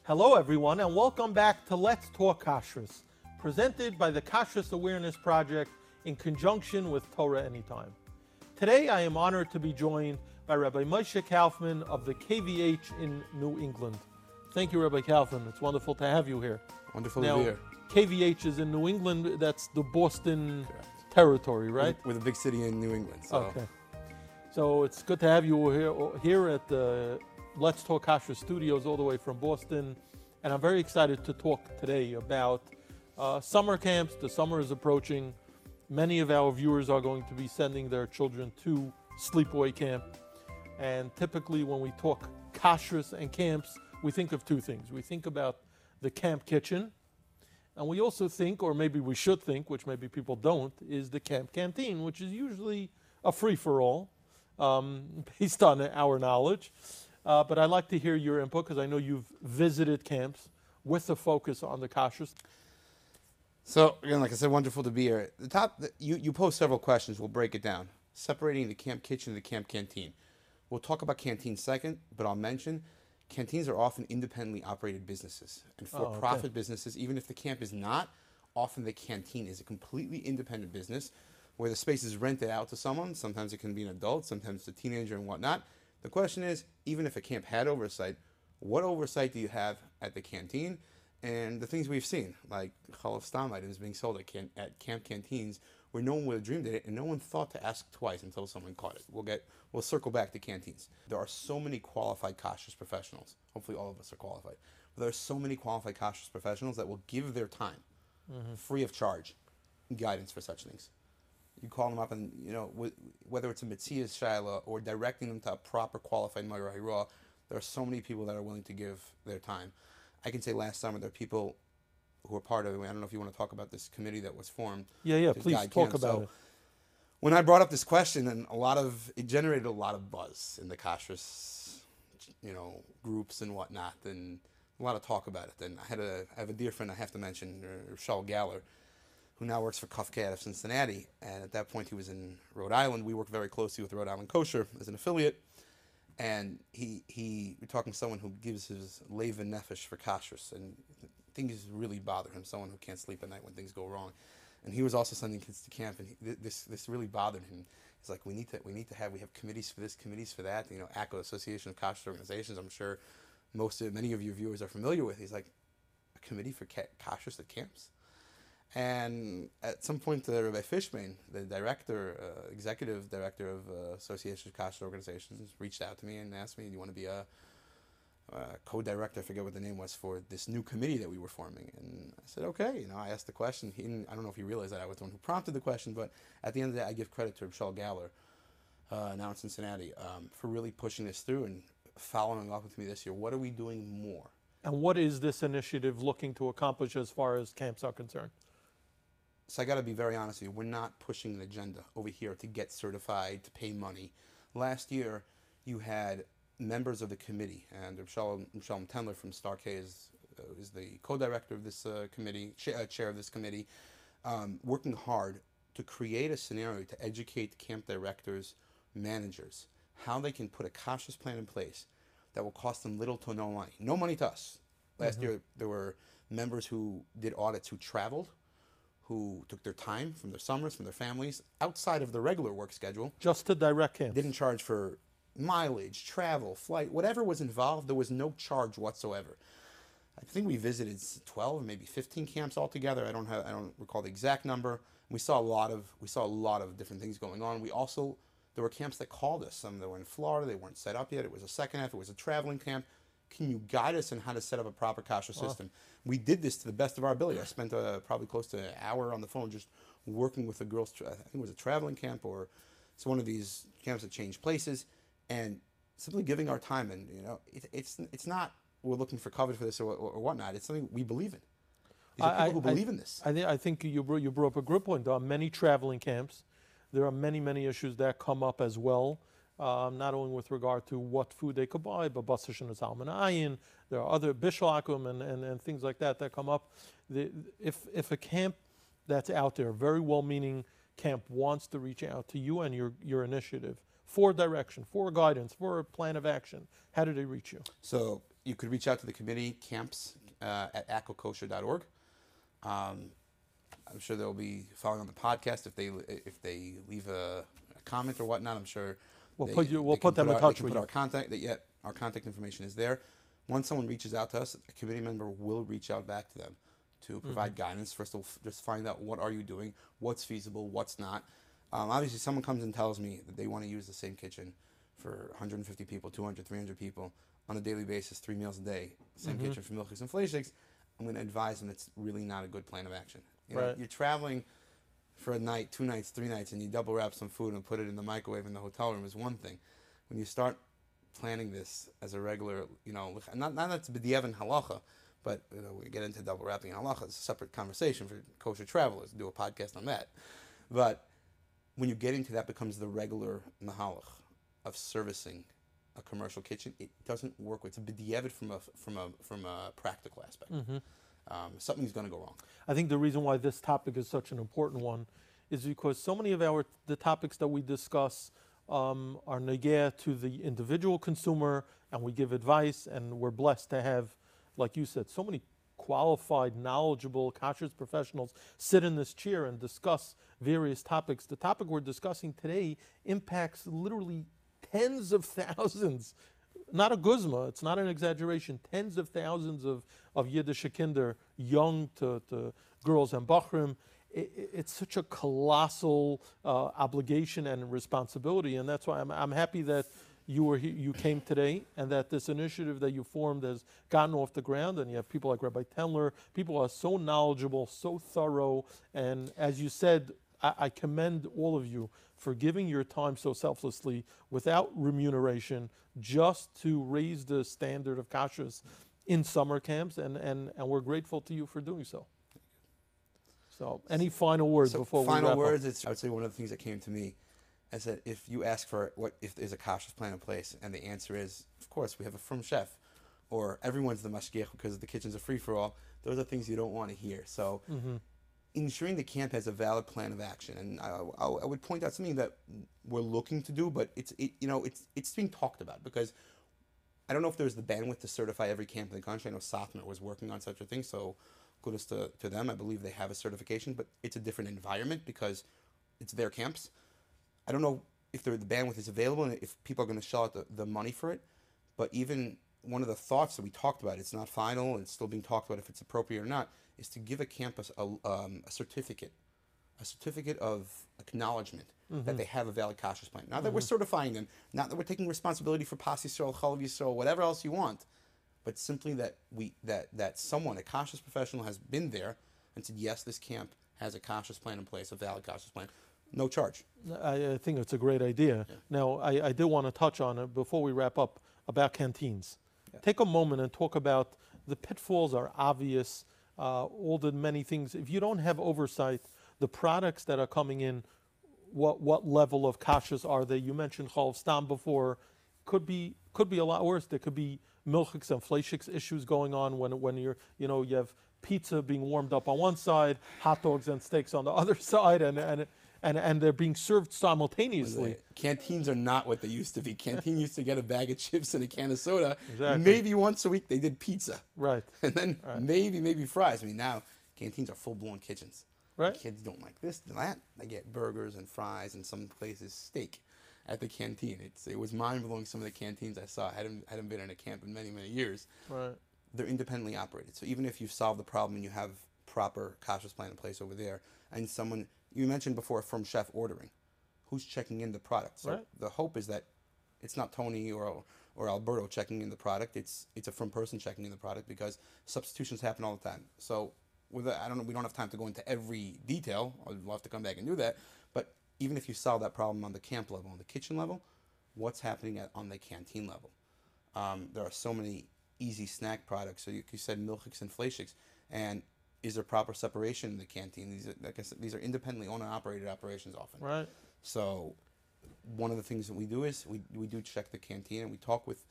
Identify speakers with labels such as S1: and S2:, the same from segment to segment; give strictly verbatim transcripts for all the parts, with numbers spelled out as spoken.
S1: Hello, everyone, and welcome back to Let's Talk Kashrus, presented by the Kashrus Awareness Project in conjunction with Torah Anytime. Today, I am honored to be joined by Rabbi Moshe Kaufman of the K V H in New England. Thank you, Rabbi Kaufman. It's wonderful to have you here.
S2: Wonderful
S1: now,
S2: to be here.
S1: K V H is in New England. That's the Boston
S2: Correct.
S1: territory, right?
S2: With, with a big city in New England. So.
S1: Okay. So it's good to have you here, here at the Let's Talk Kashrus studios all the way from Boston. And I'm very excited to talk today about uh, summer camps. The summer is approaching. Many of our viewers are going to be sending their children to sleepaway camp. And typically when we talk kashrus and camps, we think of two things. We think about the camp kitchen, and we also think, or maybe we should think, which maybe people don't, is the camp canteen, which is usually a free-for-all um, based on our knowledge. Uh, but I'd like to hear your input because I know you've visited camps with a focus on the kashrus.
S2: So, again, like I said, wonderful to be here. The top, the, you, you posed several questions. We'll break it down. Separating the camp kitchen and the camp canteen. We'll talk about canteens second, but I'll mention canteens are often independently operated businesses and for-profit
S1: oh, okay.
S2: businesses. Even if the camp is not, often the canteen is a completely independent business where the space is rented out to someone. Sometimes it can be an adult, sometimes a teenager and whatnot. The question is, even if a camp had oversight, what oversight do you have at the canteen? And the things we've seen, like Chalaf Stam items being sold at, can, at camp canteens where no one would have dreamed of it and no one thought to ask twice until someone caught it. We'll get, we'll circle back to canteens. There are so many qualified kashrus professionals. Hopefully all of us are qualified. But there are so many qualified kashrus professionals that will give their time, mm-hmm. free of charge, guidance for such things. You call them up and, you know, w- whether it's a Metzias Shaila or directing them to a proper qualified Moira Hira, there are so many people that are willing to give their time. I can say last summer there are people who are part of it. I don't know if you want to talk about this committee that was formed.
S1: Yeah, yeah, please talk
S2: camp.
S1: about
S2: so
S1: it.
S2: When I brought up this question, and a lot of, it generated a lot of buzz in the kashrus, you know, groups and whatnot, and a lot of talk about it. And I had a, I have a dear friend I have to mention, Shaul Galler, who now works for Kafka out of Cincinnati, and at that point he was in Rhode Island. We worked very closely with Rhode Island Kosher as an affiliate, and he he we're talking to someone who gives his leiv and nefesh for kashrus, and things really bother him. Someone who can't sleep at night when things go wrong, and he was also sending kids to camp, and he, this this really bothered him. He's like, we need to we need to have we have committees for this, committees for that. You know, A C O, Association of Kashrus Organizations. I'm sure most of many of your viewers are familiar with. He's like, a committee for ka- kashrus at camps. And at some point, uh, Rabbi Fishman, the director, uh, executive director of uh, Association of Kashrus Organizations, reached out to me and asked me, do you want to be a, a co-director, I forget what the name was, for this new committee that we were forming? And I said, okay. You know, I asked the question. He didn't, I don't know if he realized that I was the one who prompted the question, but at the end of the day, I give credit to Shaul Galler, uh, now in Cincinnati, um, for really pushing this through and following up with me this year. What are we doing more?
S1: And what is this initiative looking to accomplish as far as camps are concerned?
S2: So I got to be very honest with you. We're not pushing an agenda over here to get certified, to pay money. Last year, you had members of the committee, and Shalom Tendler from Stark is, uh, is the co-director of this uh, committee, cha- uh, chair of this committee, um, working hard to create a scenario to educate camp directors, managers, how they can put a kashrus plan in place that will cost them little to no money. No money to us. Last mm-hmm. year, there were members who did audits who traveled, who took their time from their summers, from their families, outside of the regular work schedule.
S1: Just to direct camps.
S2: Didn't charge for mileage, travel, flight, whatever was involved, there was no charge whatsoever. I think we visited twelve, maybe fifteen camps altogether. I don't have, I don't recall the exact number. We saw a lot of, we saw a lot of different things going on. We also, there were camps that called us. Some that were in Florida, they weren't set up yet. It was a second half, it was a traveling camp. Can you guide us on how to set up a proper kashrus
S1: Wow.
S2: system? We did this to the best of our ability. I spent uh, probably close to an hour on the phone just working with the girls. I think it was a traveling camp or it's one of these camps that change places, and simply giving our time. And you know, it, it's it's not we're looking for cover for this or, or, or whatnot. It's something we believe in. These are people
S1: I,
S2: who
S1: I,
S2: believe in this.
S1: I, th- I think you brought, you brought up a good point. There are many traveling camps. There are many, many issues that come up as well. Um, not only with regard to what food they could buy, but Basar and Salman Ayin. There are other Bishul Akum and, and, and things like that that come up. The, if, if a camp that's out there, very well-meaning camp, wants to reach out to you and your, your initiative for direction, for guidance, for a plan of action, how do they reach you?
S2: So you could reach out to the committee camps uh, at acco kosher dot org. Um, I'm sure they'll be following on the podcast if they if they leave a, a comment or whatnot. I'm sure
S1: We'll
S2: they,
S1: put you. We'll
S2: they can
S1: put them
S2: put
S1: in
S2: our,
S1: touch
S2: they can
S1: with
S2: put
S1: you.
S2: our contact. That yet our contact information is there. Once someone reaches out to us, a committee member will reach out back to them to provide mm-hmm. guidance. First, they'll f- just find out what are you doing, what's feasible, what's not. Um, obviously, someone comes and tells me that they want to use the same kitchen for one hundred fifty people, two hundred, three hundred people on a daily basis, three meals a day, same mm-hmm. kitchen for milkshakes and flakes. I'm going to advise them it's really not a good plan of action. You know,
S1: right.
S2: You're traveling for a night, two nights, three nights, and you double wrap some food and put it in the microwave in the hotel room is one thing. When you start planning this as a regular, you know, not not that's b'diavad and halacha, but you know, we get into double wrapping and halacha. It's a separate conversation for kosher travelers. Do a podcast on that. But when you get into that, becomes the regular mahalach of servicing a commercial kitchen. It doesn't work. It's a b'diavad from a from a from a practical aspect.
S1: Mm-hmm.
S2: Um, something's going to go wrong.
S1: I think the reason why this topic is such an important one is because so many of our the topics that we discuss um, are negea to the individual consumer, and we give advice, and we're blessed to have, like you said, so many qualified, knowledgeable kashrus professionals sit in this chair and discuss various topics. The topic we're discussing today impacts literally tens of thousands. Not a guzma, it's not an exaggeration, tens of thousands of, of Yiddish kinder, young to, to girls and bachrim. It, it's such a colossal uh, obligation and responsibility, and that's why I'm, I'm happy that you were he, you came today, and that this initiative that you formed has gotten off the ground, and you have people like Rabbi Tendler, people who are so knowledgeable, so thorough, and as you said, I, I commend all of you for giving your time so selflessly without remuneration, just to raise the standard of kashrus in summer camps, and, and, and we're grateful to you for doing so. So, any final words
S2: so
S1: before we
S2: final
S1: wrap
S2: words,
S1: up?
S2: It's, I would say one of the things that came to me is that if you ask for what if there's a kashrus plan in place, and the answer is, of course, we have a frum chef, or everyone's the mashgiach because the kitchen's a free-for-all, those are things you don't want to hear. So mm-hmm. ensuring the camp has a valid plan of action, and I, I, I would point out something that we're looking to do, but it's it, you know it's it's being talked about, because I don't know if there's the bandwidth to certify every camp in the country. I know Satmar was working on such a thing, so kudos to, to them. I believe they have a certification, but it's a different environment because it's their camps. I don't know if the bandwidth is available and if people are going to shell out the, the money for it, but even one of the thoughts that we talked about, it's not final, it's still being talked about if it's appropriate or not, is to give a campus a, um, a certificate, a certificate of acknowledgement mm-hmm. that they have a valid kashrus plan. Not mm-hmm. that we're certifying them, not that we're taking responsibility for Pas Yisrael, Chalav Yisrael, whatever else you want, but simply that we that that someone, a kashrus professional, has been there and said, yes, this camp has a kashrus plan in place, a valid kashrus plan, no charge.
S1: I, I think it's a great idea. Yeah. Now, I, I did want to touch on it before we wrap up about canteens. Yeah. Take a moment and talk about the pitfalls are obvious, uh, all the many things. If you don't have oversight, the products that are coming in, what what level of kashrus are they? You mentioned chalav stam before. Could be could be a lot worse. There could be milchiks and fleishiks issues going on when when you're you know you have pizza being warmed up on one side, hot dogs and steaks on the other side, and and and, and they're being served simultaneously.
S2: Canteens are not what they used to be. Canteen used to get a bag of chips and a can of soda.
S1: Exactly.
S2: Maybe once a week they did pizza.
S1: Right.
S2: And then
S1: right.
S2: maybe maybe fries. I mean, now canteens are full-blown kitchens.
S1: Right.
S2: Kids don't like this and that. They get burgers and fries, and some places steak at the canteen. It's it was mind-blowing, some of the canteens I saw. I hadn't, hadn't been in a camp in many, many years.
S1: Right.
S2: They're independently operated. So even if you solve the problem and you have proper kashrus plan in place over there, and someone, you mentioned before, from chef ordering, who's checking in the product? So
S1: right.
S2: the hope is that it's not Tony or or Alberto checking in the product. It's it's a from person checking in the product, because substitutions happen all the time. So with a, I don't know, we don't have time to go into every detail. We'll have to come back and do that. But even if you solve that problem on the camp level, on the kitchen level, what's happening at, on the canteen level? Um, there are so many easy snack products. So you, you said milchiks and fleishiks, and is there proper separation in the canteen? These are, like I said, these are independently owned and operated operations often.
S1: Right.
S2: So one of the things that we do is we we do check the canteen, and we talk with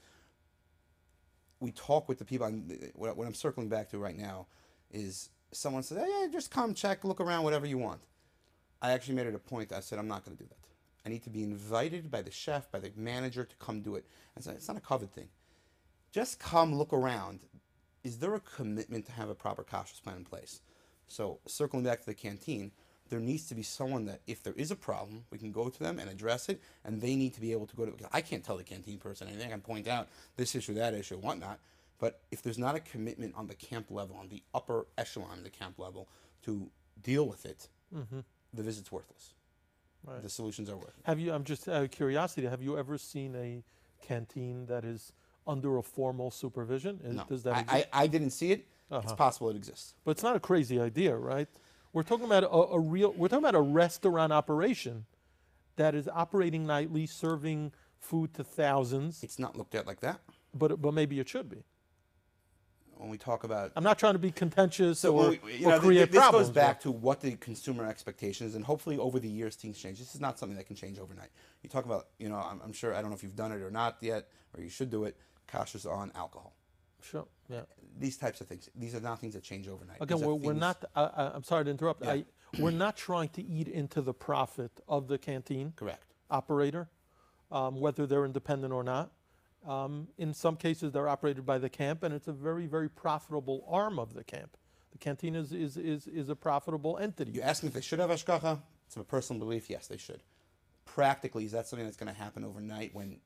S2: we talk with the people. I'm, what, what I'm circling back to right now is someone says, "Hey, yeah, just come check, look around, whatever you want." I actually made it a point. I said, I'm not going to do that. I need to be invited by the chef, by the manager, to come do it. I said, it's not a covered thing. just come look around. Is there a commitment to have a proper kashrus plan in place? So circling back to the canteen, there needs to be someone that if there is a problem, we can go to them and address it, and they need to be able to go to, I can't tell the canteen person anything. I can point out this issue, that issue, whatnot. But if there's not a commitment on the camp level, on the upper echelon of the camp level, to deal with it,
S1: Mm-hmm.
S2: the visit's worthless.
S1: Right.
S2: The solutions are worthless.
S1: Have you? I'm just out of curiosity. Have you ever seen a canteen that is under a formal supervision? Is-
S2: No,
S1: Does that
S2: I,
S1: exist?
S2: I, I didn't see it. It's
S1: Uh-huh.
S2: possible it exists.
S1: But it's not a crazy idea, right? We're talking about a, a real. We're talking about a restaurant operation that is operating nightly, serving food to thousands.
S2: It's not looked at like that.
S1: But but maybe it should be.
S2: When we talk about
S1: I'm not trying to be contentious
S2: So
S1: or,
S2: when we, you
S1: or
S2: know, th-
S1: create
S2: th- this
S1: problems.
S2: goes back to what the consumer expectation is, and hopefully over the years things change. This is not something that can change overnight. You talk about, you know, I'm, I'm sure, I don't know if you've done it or not yet, or you should do it, kashrus on alcohol.
S1: Sure. Yeah.
S2: These types of things. These are not things that change overnight.
S1: Again,
S2: These are
S1: we're, we're
S2: things-
S1: not. I, I- I'm sorry to interrupt.
S2: Yeah.
S1: I, we're not trying to eat into the profit of the canteen
S2: Correct.
S1: operator, um, whether they're independent or not. Um, in some cases, they're operated by the camp, and it's a very, very profitable arm of the camp. The canteen is is is, is a profitable entity.
S2: You ask me if they should have hashgacha. It's a personal belief. Yes, they should. Practically, is that something that's going to happen overnight when,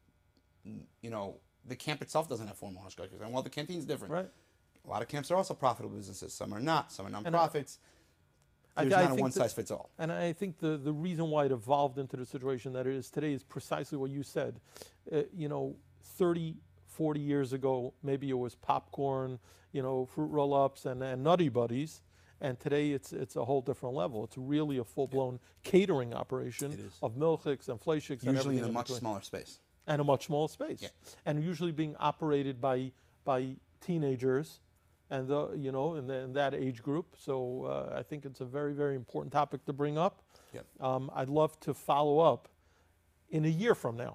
S2: you know, the camp itself doesn't have formal hashgacha? And well, the canteen's different.
S1: Right.
S2: A lot of camps are also profitable businesses. Some are not. Some are
S1: I-
S2: nonprofits.
S1: I-
S2: There's
S1: I
S2: not a
S1: think
S2: one
S1: that-
S2: size fits all.
S1: And I think the, the reason why it evolved into the situation that it is today is precisely what you said. Uh, you know, thirty, forty years ago, maybe it was popcorn, you know, fruit roll-ups and, and Nutty Buddies. And today it's it's a whole different level. It's really a full-blown catering operation
S2: It is.
S1: of milchiks and fleischiks and
S2: Usually
S1: everything
S2: in a
S1: in
S2: much
S1: between.
S2: smaller space.
S1: And a much smaller space.
S2: Yeah.
S1: And usually being operated by by teenagers and the, you know, in, the, in that age group. So uh, I think it's a very, very important topic to bring up.
S2: Yep.
S1: Um, I'd love to follow up in a year from now.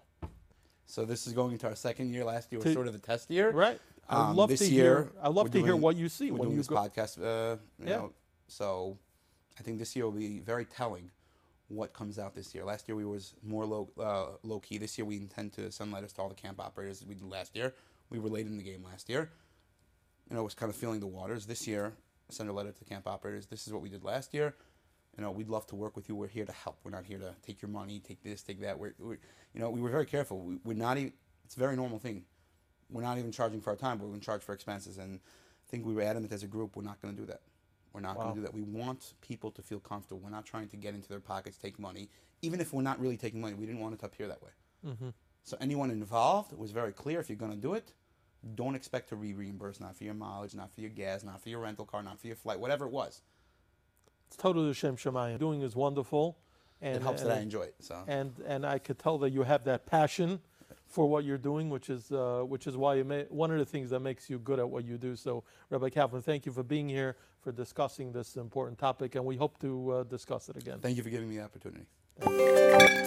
S2: So this is going into our second year. Last year was
S1: To-
S2: sort of the test year.
S1: Right. I'd
S2: Um,
S1: love
S2: this
S1: to
S2: year,
S1: hear. I'd love
S2: we're
S1: to hear
S2: doing-
S1: what you see
S2: We're
S1: when
S2: doing
S1: you
S2: this
S1: go.
S2: podcast. Uh, you
S1: Yeah.
S2: know, so I think this year will be very telling what comes out this year. Last year we was more low uh, low key. This year we intend to send letters to all the camp operators as we did last year. We were late in the game last year. You know, was kind of feeling the waters. This year, send a letter to the camp operators. This is what we did last year. You know, we'd love to work with you. We're here to help. We're not here to take your money, take this, take that. We're, we're you know, we were very careful. We, we're not even. It's a very normal thing. We're not even charging for our time, but we're going to charge for expenses. And I think we were adamant as a group, we're not going to do that. We're not going
S1: Wow.
S2: to do that. We want people to feel comfortable. We're not trying to get into their pockets, take money. Even if we're not really taking money, we didn't want it to appear that way.
S1: Mm-hmm.
S2: So anyone involved was very clear. If you're going to do it, don't expect to re-reimburse, not for your mileage, not for your gas, not for your rental car, not for your flight, whatever it was.
S1: It's totally Shem Shemayim. Doing is wonderful. And,
S2: It helps
S1: and,
S2: that I enjoy it. So
S1: and and I could tell that you have that passion for what you're doing, which is uh, which is why you may, one of the things that makes you good at what you do. So, Rabbi Kaplan, thank you for being here, for discussing this important topic, and we hope to uh, discuss it again.
S2: thank you for giving me the opportunity.